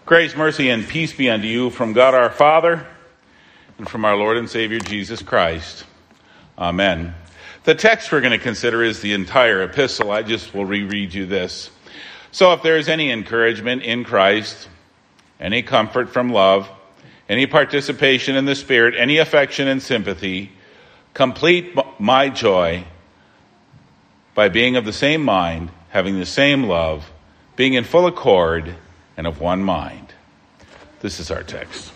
Grace, mercy, and peace be unto you from God our Father and from our Lord and Savior Jesus Christ. Amen. The text we're going to consider is the entire epistle. I just will reread you this. So if there is any encouragement in Christ, any comfort from love, any participation in the Spirit, any affection and sympathy, complete my joy by being of the same mind, having the same love, being in full accord, and of one mind. This is our text.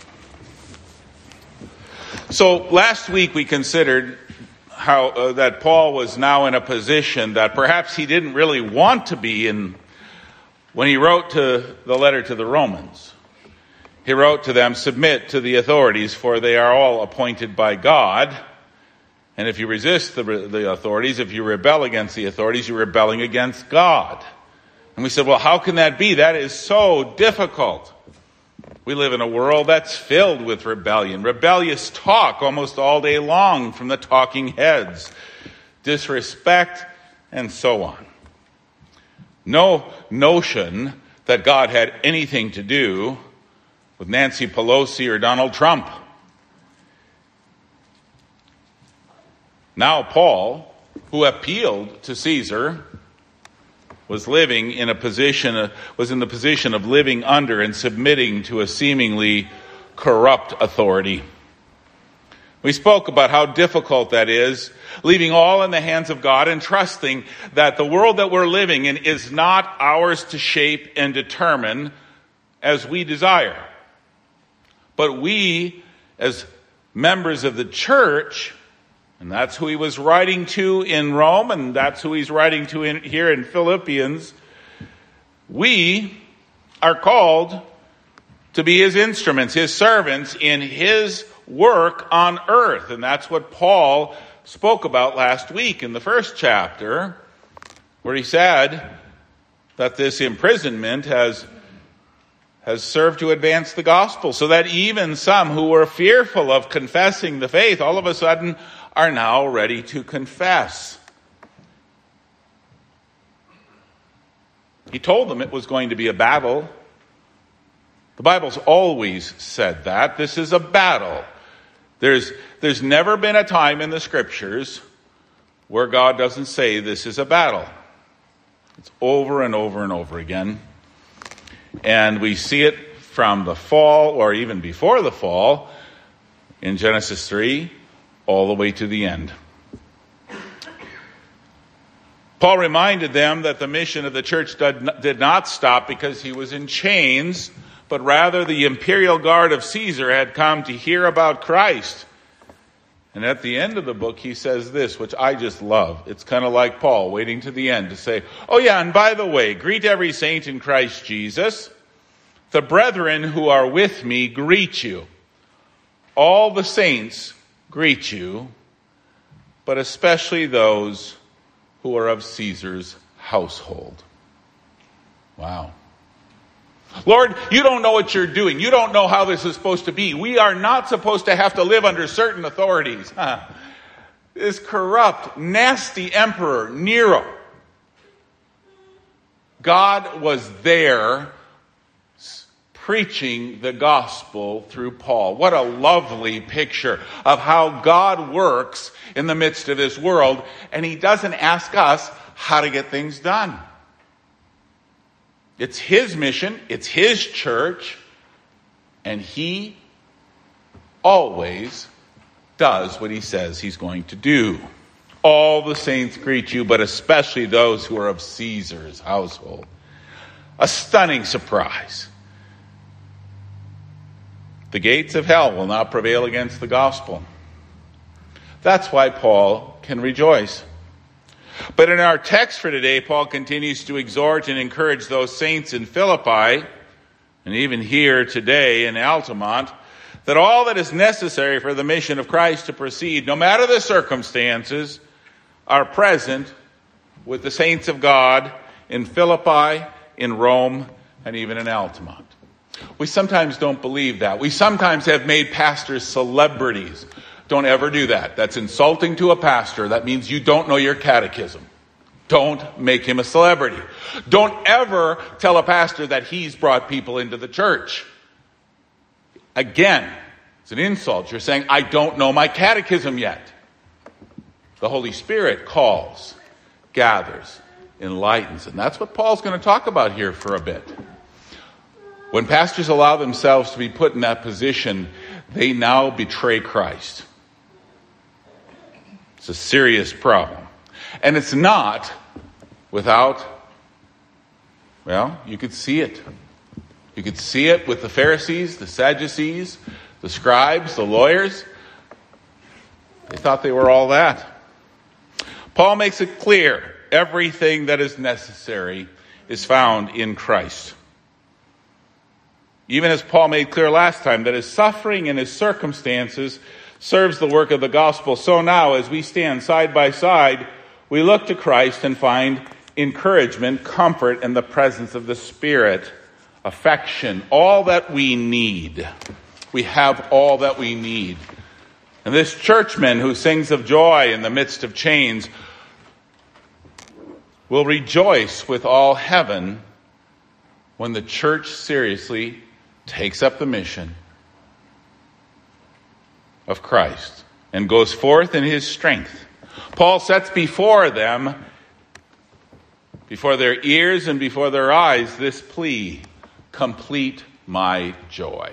So last week we considered how that Paul was now in a position that perhaps he didn't really want to be in when he wrote to the letter to the Romans. He wrote to them, submit to the authorities, for they are all appointed by God. And if you resist the authorities, if you rebel against the authorities, you're rebelling against God. And we said, well, how can that be? That is so difficult. We live in a world that's filled with rebellion, rebellious talk almost all day long from the talking heads, disrespect, and so on. No notion that God had anything to do with Nancy Pelosi or Donald Trump. Now Paul, who appealed to Caesar, was in the position of living under and submitting to a seemingly corrupt authority. We spoke about how difficult that is, leaving all in the hands of God and trusting that the world that we're living in is not ours to shape and determine as we desire. But we, as members of the church, and that's who he was writing to in Rome, and that's who he's writing to here in Philippians. We are called to be his instruments, his servants in his work on earth. And that's what Paul spoke about last week in the first chapter, where he said that this imprisonment has served to advance the gospel, so that even some who were fearful of confessing the faith all of a sudden are now ready to confess. He told them it was going to be a battle. The Bible's always said that. This is a battle. There's never been a time in the Scriptures where God doesn't say this is a battle. It's over and over and over again. And we see it from the fall, or even before the fall, in Genesis 3, all the way to the end. Paul reminded them that the mission of the church did not stop because he was in chains, but rather the imperial guard of Caesar had come to hear about Christ. And at the end of the book, he says this, which I just love. It's kind of like Paul waiting to the end to say, oh yeah, and by the way, greet every saint in Christ Jesus. The brethren who are with me greet you. All the saints greet you, but especially those who are of Caesar's household. Wow. Lord, you don't know what you're doing. You don't know how this is supposed to be. We are not supposed to have to live under certain authorities. This corrupt, nasty emperor, Nero. God was there preaching the gospel through Paul. What a lovely picture of how God works in the midst of this world, and he doesn't ask us how to get things done. It's his mission, it's his church, and he always does what he says he's going to do. All the saints greet you, but especially those who are of Caesar's household. A stunning surprise. The gates of hell will not prevail against the gospel. That's why Paul can rejoice. But in our text for today, Paul continues to exhort and encourage those saints in Philippi, and even here today in Altamont, that all that is necessary for the mission of Christ to proceed, no matter the circumstances, are present with the saints of God in Philippi, in Rome, and even in Altamont. We sometimes don't believe that. We sometimes have made pastors celebrities. Don't ever do that. That's insulting to a pastor. That means you don't know your catechism. Don't make him a celebrity. Don't ever tell a pastor that he's brought people into the church. Again, it's an insult. You're saying, I don't know my catechism yet. The Holy Spirit calls, gathers, enlightens. And that's what Paul's going to talk about here for a bit. When pastors allow themselves to be put in that position, they now betray Christ. It's a serious problem. And it's not without, well, you could see it. You could see it with the Pharisees, the Sadducees, the scribes, the lawyers. They thought they were all that. Paul makes it clear, everything that is necessary is found in Christ. Even as Paul made clear last time that his suffering and his circumstances serves the work of the gospel, so now as we stand side by side, we look to Christ and find encouragement, comfort, and the presence of the Spirit, affection, all that we need. We have all that we need. And this churchman who sings of joy in the midst of chains will rejoice with all heaven when the church seriously takes up the mission of Christ and goes forth in his strength. Paul sets before them, before their ears and before their eyes, this plea, complete my joy.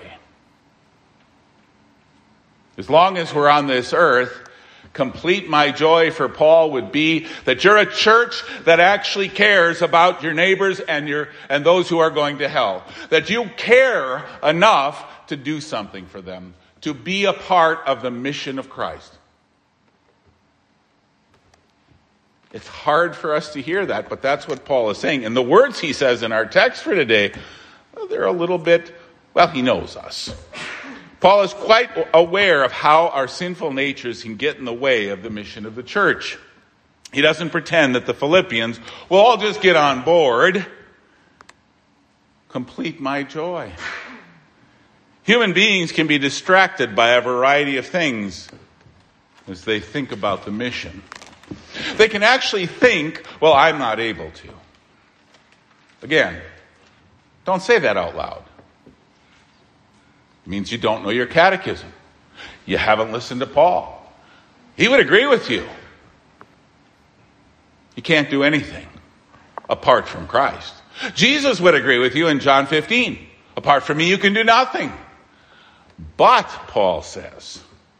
As long as we're on this earth, complete my joy for Paul would be that you're a church that actually cares about your neighbors and those who are going to hell. That you care enough to do something for them, to be a part of the mission of Christ. It's hard for us to hear that, but that's what Paul is saying. And the words he says in our text for today, well, they're a little bit, well, he knows us. Paul is quite aware of how our sinful natures can get in the way of the mission of the church. He doesn't pretend that the Philippians will all just get on board. Complete my joy. Human beings can be distracted by a variety of things as they think about the mission. They can actually think, well, I'm not able to. Again, don't say that out loud. It means you don't know your catechism. You haven't listened to Paul. He would agree with you. You can't do anything apart from Christ. Jesus would agree with you in John 15. Apart from me, you can do nothing. But, Paul says,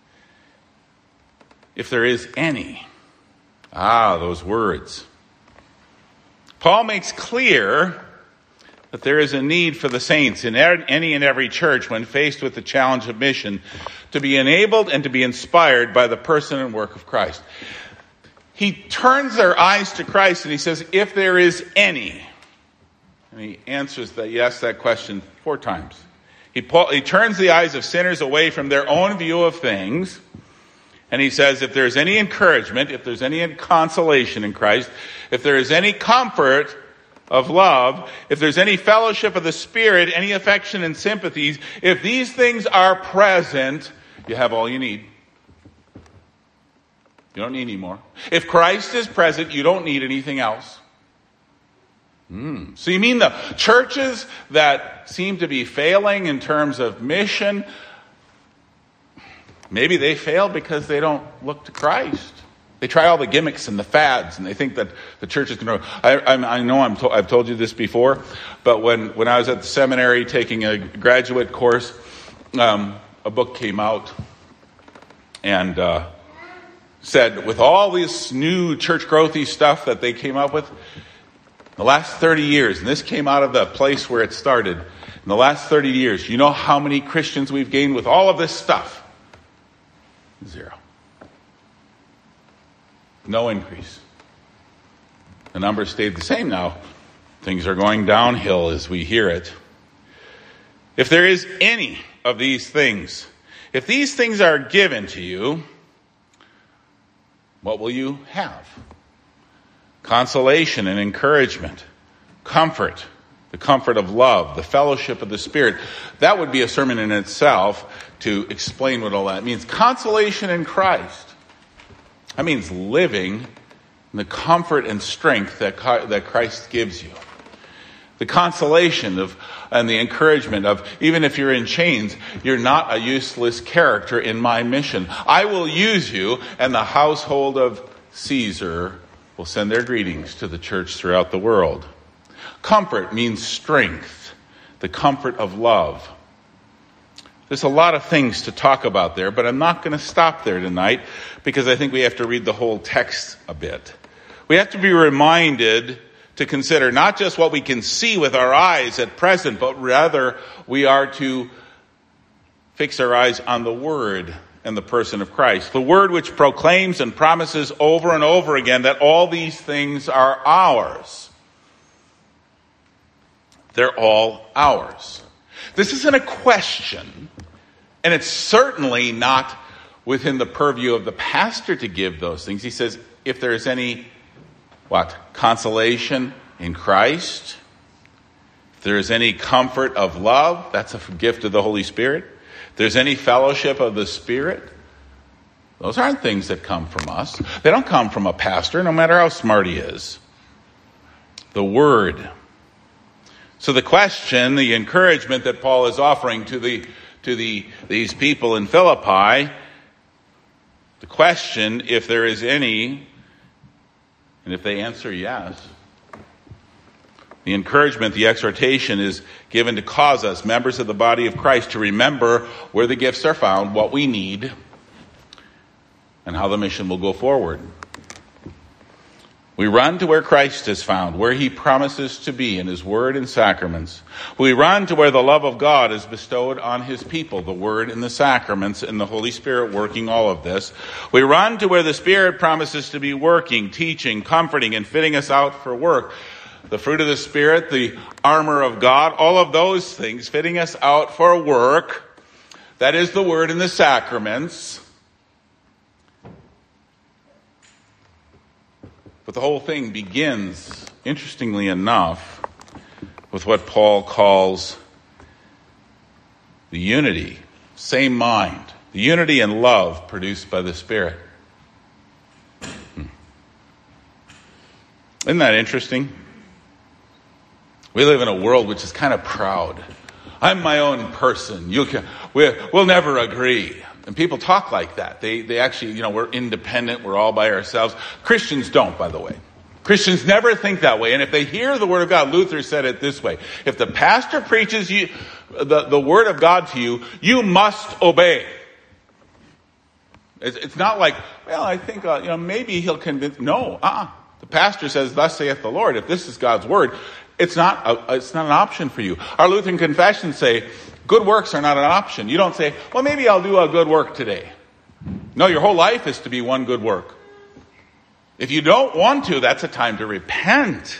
if there is any, those words. Paul makes clear that there is a need for the saints in any and every church when faced with the challenge of mission to be enabled and to be inspired by the person and work of Christ. He turns their eyes to Christ and he says, if there is any. And he answers that, yes, that question 4 times. He turns the eyes of sinners away from their own view of things. And he says, if there's any encouragement, if there's any consolation in Christ, if there is any comfort of love, if there's any fellowship of the Spirit, any affection and sympathies, if these things are present, you have all you need. You don't need any more. If Christ is present, you don't need anything else. So you mean the churches that seem to be failing in terms of mission, maybe they fail because they don't look to Christ. They try all the gimmicks and the fads, and they think that the church is going to... I know I've told you this before, but when I was at the seminary taking a graduate course, a book came out and said, with all this new church growthy stuff that they came up with, the last 30 years, and this came out of the place where it started, in the last 30 years, you know how many Christians we've gained with all of this stuff? 0. No increase. The numbers stayed the same now. Things are going downhill as we hear it. If there is any of these things, if these things are given to you, what will you have? Consolation and encouragement, comfort, the comfort of love, the fellowship of the Spirit. That would be a sermon in itself to explain what all that means. Consolation in Christ. That means living and the comfort and strength that Christ gives you. The consolation and the encouragement of, even if you're in chains, you're not a useless character in my mission. I will use you, and the household of Caesar will send their greetings to the church throughout the world. Comfort means strength, the comfort of love. There's a lot of things to talk about there, but I'm not going to stop there tonight because I think we have to read the whole text a bit. We have to be reminded to consider not just what we can see with our eyes at present, but rather we are to fix our eyes on the Word and the person of Christ. The Word which proclaims and promises over and over again that all these things are ours. They're all ours. This isn't a question, and it's certainly not within the purview of the pastor to give those things. He says, if there is any consolation in Christ, if there is any comfort of love, that's a gift of the Holy Spirit. If there's any fellowship of the Spirit, those aren't things that come from us. They don't come from a pastor, no matter how smart he is. The Word. So the question, the encouragement that Paul is offering to these people in Philippi, the question, if there is any, and if they answer yes, the encouragement, the exhortation is given to cause us, members of the body of Christ, to remember where the gifts are found, what we need, and how the mission will go forward. We run to where Christ is found, where he promises to be in his word and sacraments. We run to where the love of God is bestowed on his people, the word and the sacraments and the Holy Spirit working all of this. We run to where the Spirit promises to be working, teaching, comforting, and fitting us out for work. The fruit of the Spirit, the armor of God, all of those things fitting us out for work. That is the word and the sacraments. But the whole thing begins, interestingly enough, with what Paul calls the unity, same mind, the unity and love produced by the Spirit. Isn't that interesting? We live in a world which is kind of proud. I'm my own person. We'll never agree. And people talk like that. They actually, we're independent. We're all by ourselves. Christians don't, by the way. Christians never think that way. And if they hear the Word of God, Luther said it this way. If the pastor preaches the Word of God to you, you must obey. It's not like, I think, maybe he'll convince. No, The pastor says, thus saith the Lord. If this is God's Word, it's not an option for you. Our Lutheran confessions say, good works are not an option. You don't say, well, maybe I'll do a good work today. No, your whole life is to be one good work. If you don't want to, that's a time to repent.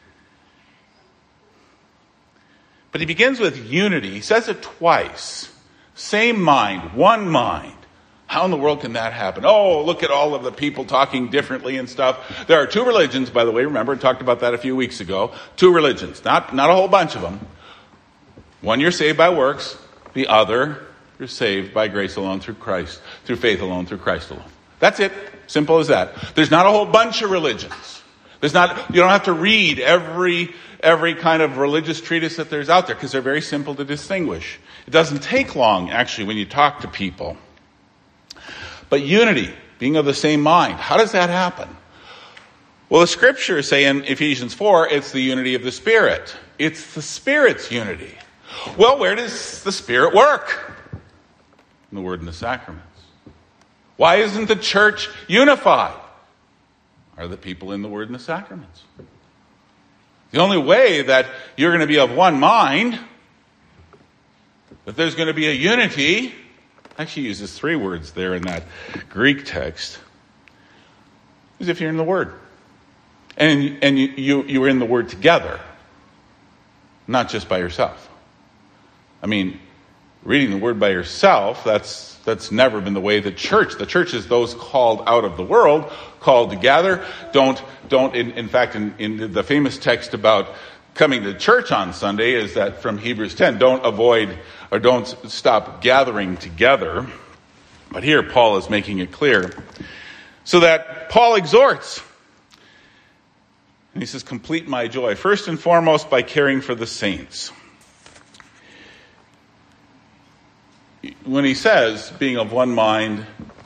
But he begins with unity. He says it twice. Same mind, one mind. How in the world can that happen? Oh, look at all of the people talking differently and stuff. There are two religions, by the way. Remember, I talked about that a few weeks ago. Two religions, not a whole bunch of them. One, you're saved by works. The other, you're saved by grace alone through Christ, through faith alone, through Christ alone. That's it. Simple as that. There's not a whole bunch of religions. You don't have to read every kind of religious treatise that there's out there because they're very simple to distinguish. It doesn't take long, actually, when you talk to people. But unity, being of the same mind, how does that happen? Well, the scriptures say in Ephesians 4, it's the unity of the Spirit. It's the Spirit's unity. Well, where does the Spirit work? In the Word and the sacraments. Why isn't the church unified? Are the people in the Word and the sacraments? The only way that you're going to be of one mind, that there's going to be a unity, actually uses three words there in that Greek text, is if you're in the Word. And you are in the Word together, not just by yourself. I mean, reading the Word by yourself, that's never been the way the church is those called out of the world, called together. In fact, in the famous text about coming to church on Sunday is that from Hebrews 10, don't stop gathering together. But here Paul is making it clear. So that Paul exhorts And he says, complete my joy. First and foremost, by caring for the saints. When he says, being of one mind,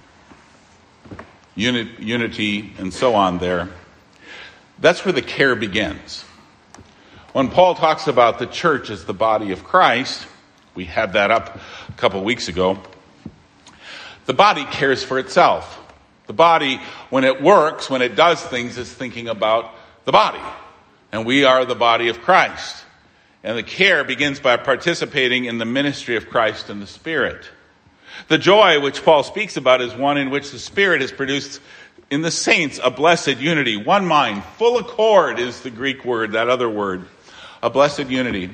unity, and so on there, that's where the care begins. When Paul talks about the church as the body of Christ, we had that up a couple of weeks ago, the body cares for itself. The body, when it works, when it does things, is thinking about the body. And we are the body of Christ. And the care begins by participating in the ministry of Christ and the Spirit. The joy which Paul speaks about is one in which the Spirit has produced in the saints a blessed unity. One mind, full accord is the Greek word, that other word. A blessed unity.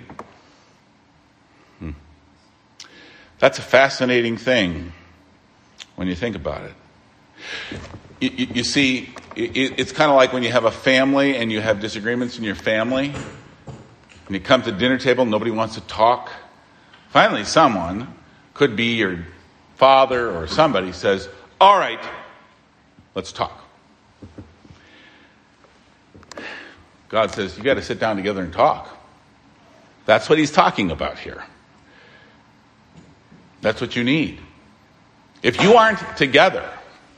That's a fascinating thing when you think about it. You see, it's kind of like when you have a family and you have disagreements in your family. And you come to the dinner table, nobody wants to talk. Finally, someone, could be your father or somebody, says, all right, let's talk. God says, you got to sit down together and talk. That's what he's talking about here. That's what you need. If you aren't together,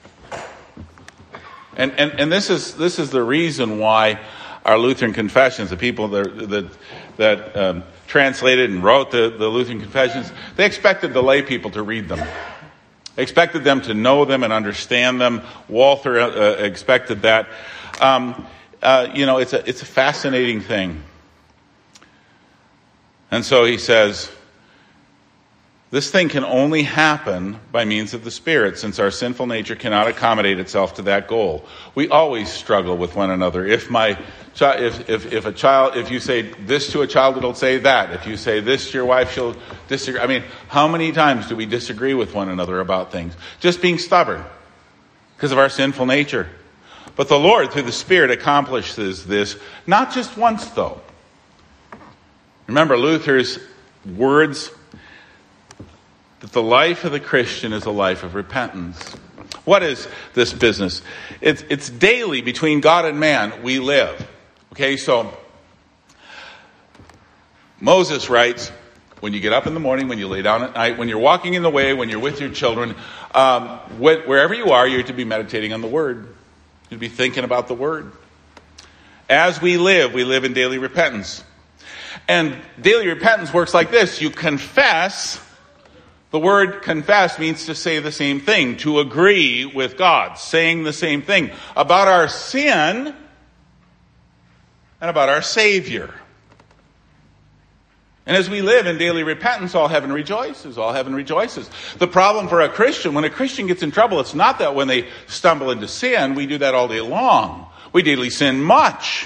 and this is the reason why our Lutheran confessions, the people that translated and wrote the Lutheran confessions, they expected the lay people to read them. They expected them to know them and understand them. Walther expected that. It's a fascinating thing. And so he says, this thing can only happen by means of the Spirit, since our sinful nature cannot accommodate itself to that goal. We always struggle with one another. If you say this to a child, it'll say that. If you say this to your wife, she'll disagree. I mean, how many times do we disagree with one another about things? Just being stubborn because of our sinful nature. But the Lord, through the Spirit, accomplishes this, not just once, though. Remember Luther's words, that the life of the Christian is a life of repentance. What is this business? It's daily between God and man we live. Okay, so Moses writes, when you get up in the morning, when you lay down at night, when you're walking in the way, when you're with your children, wherever you are, you're to be meditating on the Word. You're to be thinking about the Word. As we live in daily repentance. And daily repentance works like this. You confess. The word confess means to say the same thing, to agree with God, saying the same thing about our sin and about our Savior. And as we live in daily repentance, all heaven rejoices, all heaven rejoices. The problem for a Christian, when a Christian gets in trouble, it's not that when they stumble into sin, we do that all day long. We daily sin much.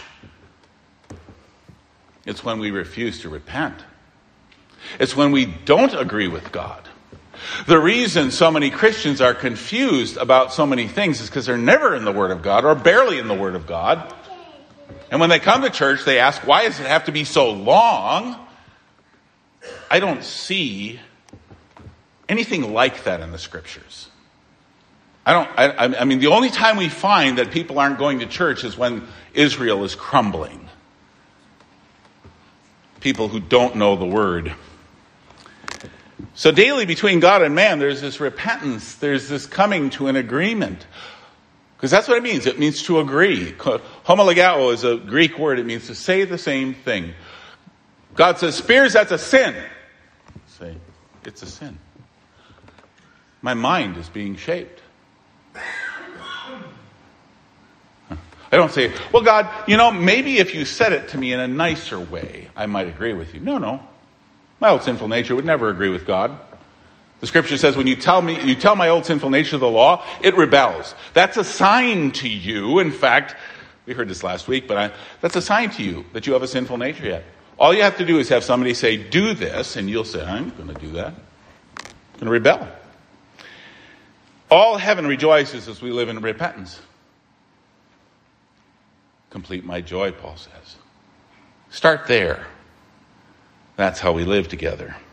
It's when we refuse to repent. It's when we don't agree with God. The reason so many Christians are confused about so many things is because they're never in the Word of God or barely in the Word of God. And when they come to church, they ask, why does it have to be so long? I don't see anything like that in the Scriptures. I mean, the only time we find that people aren't going to church is when Israel is crumbling. People who don't know the Word. So daily between God and man, there's this repentance. There's this coming to an agreement. Because that's what it means. It means to agree. Homologao is a Greek word. It means to say the same thing. God says, Spears, that's a sin. Say, it's a sin. My mind is being shaped. I don't say, well, God, maybe if you said it to me in a nicer way, I might agree with you. No. My old sinful nature would never agree with God. The Scripture says when you tell my old sinful nature the law, it rebels. That's a sign to you. In fact, we heard this last week, but that's a sign to you that you have a sinful nature yet. All you have to do is have somebody say, do this, and you'll say, I'm going to do that. I'm going to rebel. All heaven rejoices as we live in repentance. Complete my joy, Paul says. Start there. That's how we live together.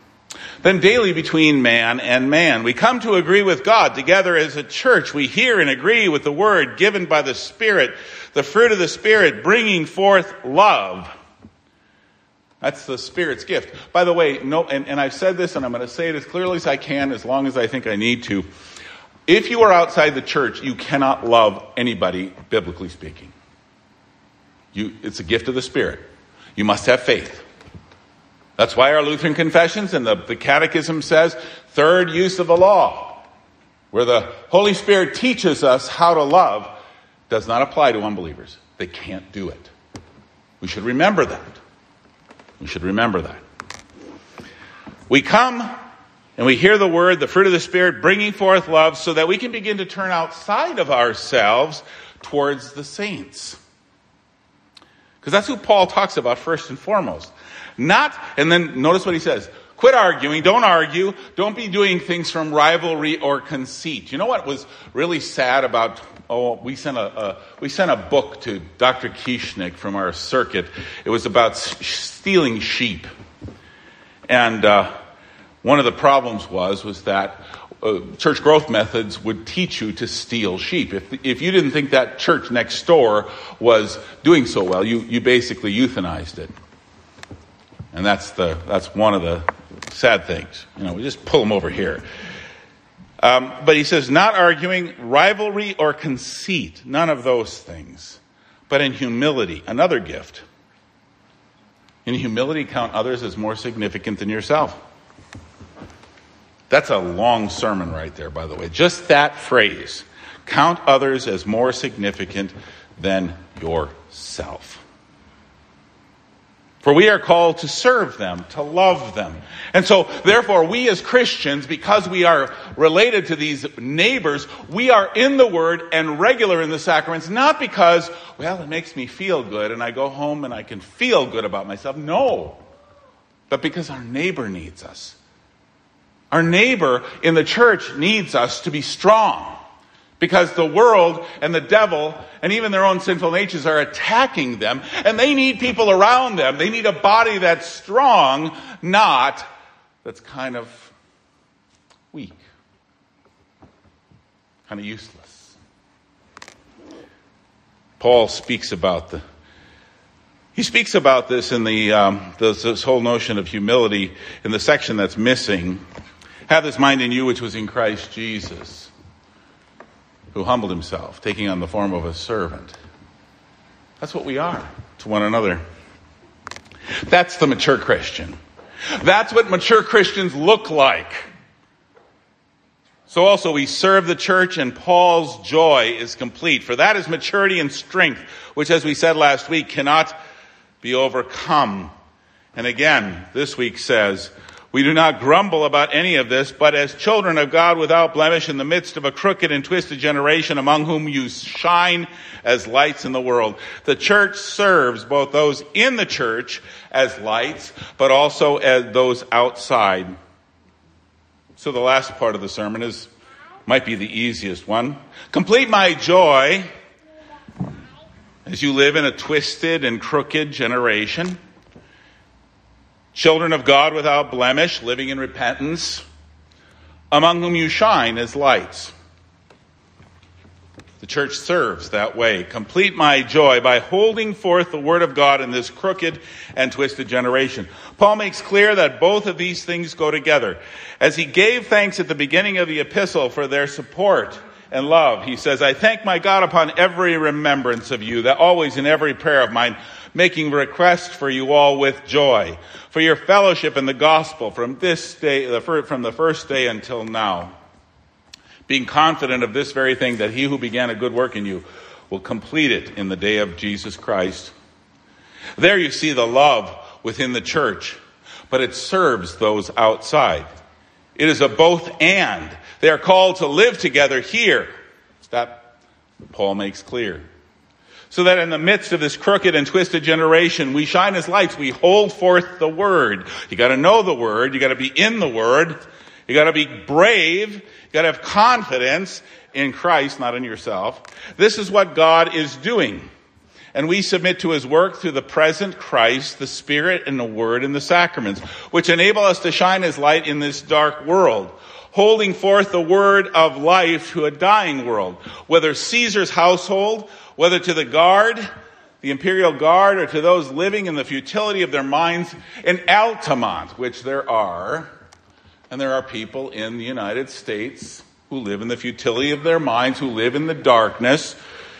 than daily between man and man. We come to agree with God together as a church. We hear and agree with the word given by the Spirit, the fruit of the Spirit, bringing forth love. That's the Spirit's gift. By the way, and I've said this, and I'm going to say it as clearly as I can, as long as I think I need to. If you are outside the church, you cannot love anybody, biblically speaking. It's a gift of the Spirit. You must have faith. That's why our Lutheran confessions and the Catechism says, third use of the law, where the Holy Spirit teaches us how to love, does not apply to unbelievers. They can't do it. We should remember that. We should remember that. We come and we hear the word, the fruit of the Spirit, bringing forth love so that we can begin to turn outside of ourselves towards the saints. Because that's who Paul talks about first and foremost. And then notice what he says. Quit arguing. Don't argue. Don't be doing things from rivalry or conceit. You know what was really sad about, we sent a book to Dr. Kieschnick from our circuit. It was about stealing sheep. And one of the problems was that church growth methods would teach you to steal sheep. If you didn't think that church next door was doing so well, you basically euthanized it. And that's one of the sad things. We just pull them over here. But he says, not arguing, rivalry or conceit, none of those things, but in humility, another gift. In humility, count others as more significant than yourself. That's a long sermon right there, by the way. Just that phrase. Count others as more significant than yourself. For we are called to serve them, to love them. And so, therefore, we as Christians, because we are related to these neighbors, we are in the Word and regular in the sacraments, not because, it makes me feel good and I go home and I can feel good about myself. No. But because our neighbor needs us. Our neighbor in the church needs us to be strong. Because the world and the devil and even their own sinful natures are attacking them. And they need people around them. They need a body that's strong, not that's kind of weak. Kind of useless. Paul speaks about this in this whole notion of humility in the section that's missing. Have this mind in you which was in Christ Jesus, who humbled himself, taking on the form of a servant. That's what we are to one another. That's the mature Christian. That's what mature Christians look like. So also we serve the church, and Paul's joy is complete. For that is maturity and strength, which, as we said last week, cannot be overcome. And again, this week says, we do not grumble about any of this, but as children of God without blemish in the midst of a crooked and twisted generation, among whom you shine as lights in the world. The church serves both those in the church as lights, but also as those outside. So the last part of the sermon might be the easiest one. Complete my joy as you live in a twisted and crooked generation. Children of God without blemish, living in repentance, among whom you shine as lights. The church serves that way. Complete my joy by holding forth the word of God in this crooked and twisted generation. Paul makes clear that both of these things go together. As he gave thanks at the beginning of the epistle for their support and love, he says, I thank my God upon every remembrance of you, that always in every prayer of mine, making request for you all with joy, for your fellowship in the gospel from this day, from the first day until now, being confident of this very thing, that he who began a good work in you will complete it in the day of Jesus Christ. There you see the love within the church, but it serves those outside. It is a both and. They are called to live together here. That Paul makes clear. So that in the midst of this crooked and twisted generation, we shine as lights. We hold forth the word. You got to know the word. You got to be in the word. You got to be brave. You got to have confidence in Christ, not in yourself. This is what God is doing. And we submit to his work through the present Christ, the Spirit, and the Word, and the sacraments, which enable us to shine his light in this dark world, holding forth the word of life to a dying world, whether Caesar's household, whether to the guard, the imperial guard, or to those living in the futility of their minds in Altamont, which there are. And there are people in the United States who live in the futility of their minds, who live in the darkness,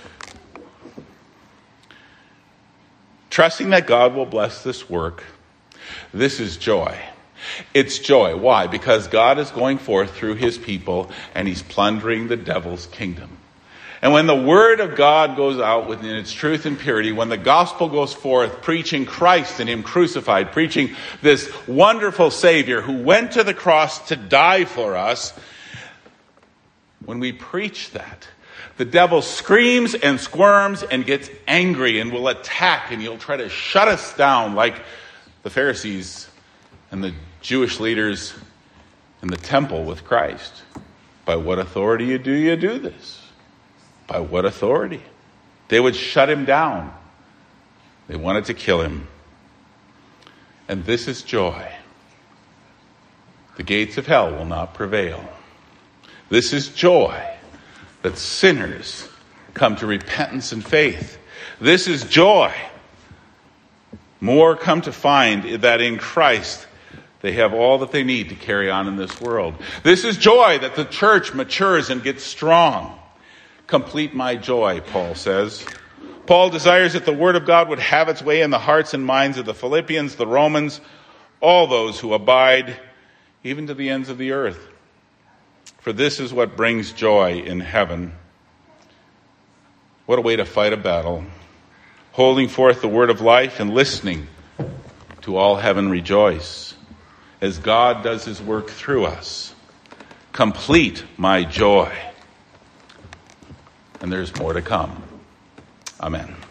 trusting that God will bless this work. This is joy. It's joy. Why? Because God is going forth through his people and he's plundering the devil's kingdom. And when the word of God goes out within its truth and purity, when the gospel goes forth preaching Christ and him crucified, preaching this wonderful Savior who went to the cross to die for us, when we preach that, the devil screams and squirms and gets angry and will attack, and he'll try to shut us down like the Pharisees and the Jewish leaders in the temple with Christ. By what authority do you do this? By what authority? They would shut him down. They wanted to kill him. And this is joy. The gates of hell will not prevail. This is joy, that sinners come to repentance and faith. This is joy. More come to find that in Christ they have all that they need to carry on in this world. This is joy, that the church matures and gets strong. Complete my joy, Paul says. Paul desires that the word of God would have its way in the hearts and minds of the Philippians, the Romans, all those who abide, even to the ends of the earth. For this is what brings joy in heaven. What a way to fight a battle. Holding forth the word of life and listening to all heaven rejoice as God does his work through us. Complete my joy. And there's more to come. Amen.